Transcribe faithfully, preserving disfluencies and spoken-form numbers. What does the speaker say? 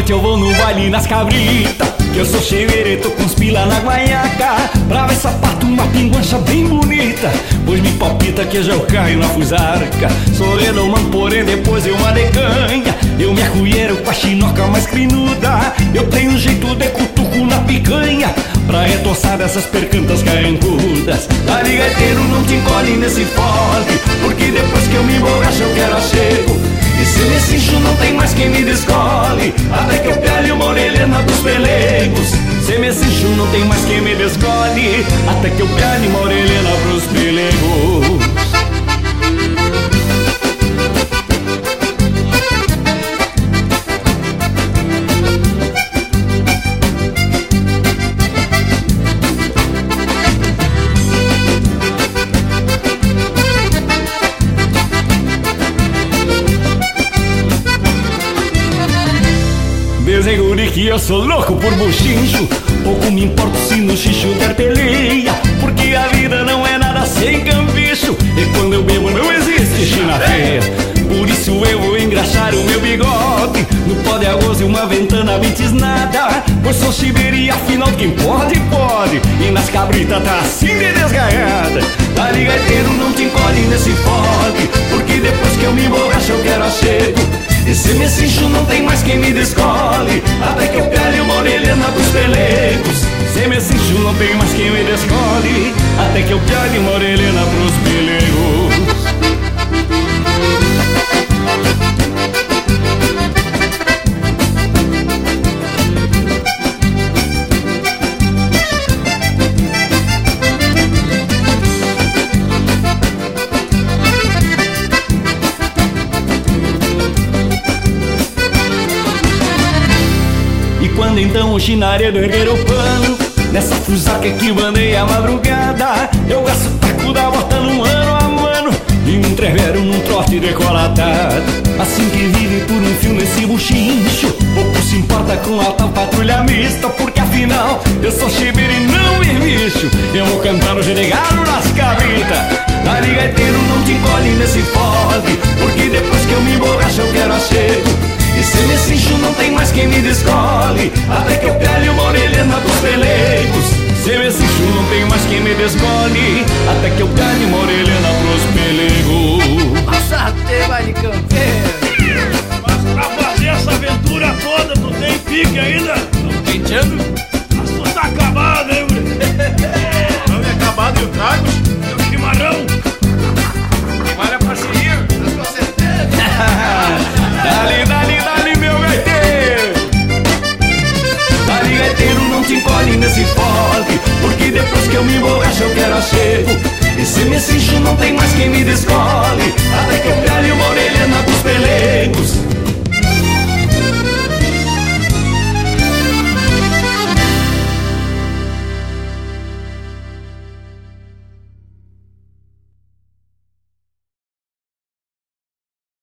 noite eu vou no baile nas cabritas, que eu sou cheveiro e tô com os pila na guaiaca, pra ver sapato, uma pinguancha bem bonita, pois me palpita que já eu caio na fusarca. Sou redomão, porém depois eu uma decanha, eu me arrueiro com a chinoca mais crinuda, eu tenho um jeito de cutuco na picanha, pra retoçar dessas percantas carrancudas. Dali gaiteiro, não te encolhe nesse fole, porque depois que eu me emborracho eu quero achego. E se nesse enxo não tem mais quem me descole, até que eu pele uma orelhana dos pelegos. Se nesse enxo não tem mais quem me descole, até que eu pele uma orelhana pros pelegos. Desenguri que eu sou louco por buchincho, pouco me importo se no xixo der peleia, porque a vida não é nada sem cambicho, e quando eu bebo não existe china feia. Por isso eu vou engraxar o meu bigode, no pó de arroz e uma ventana bem tisnada, pois sou chibeiro e afinal quem pode, pode, e nas cabritas tá assim de desgaiada. Dali gaiteiro, não te encolhe nesse fole, porque depois que eu me emborracho eu quero achego. E se me cincho não tem mais quem me descole, até que eu pele uma orelhana dos pelegos. Se me cincho não tem mais quem me descole, até que eu pele uma orelhana pros pelegos. Quando então o chinaredo erguer o pano, nessa fusaca que bandei a madrugada, eu gasto o taco da bota num ano a mano e me entrevero num trote decolatado. Assim que vive por um fio nesse buchincho, pouco se importa com a tal patrulha mista, porque afinal eu sou chibeiro e não me bicho. Eu vou cantar no genegado nas cabritas. Dali gaiteiro, não te encolhe nesse fole, porque depois que eu me emborracho eu quero achego. E se nesse enxo não tem mais quem me descole, até que eu pele uma orelhana dos pelegos. Se nesse enxo não tem mais quem me descole, até que eu pele uma orelhana pros pelegos. Passa até vai de campeiro. Mas pra fazer essa aventura toda, tu tem pique ainda? Não tem tchano? Mas tu tá acabado, hein, guri? Não é acabado e o trago? E o chimarrão? Vale a parceria? Mas com certeza. Dali, dali, dali, meu gaiteiro. Dali, gaiteiro, não te encolhe nesse fole, porque depois que eu me emborracho eu quero achego. E se me cincho não tem mais quem me descobre,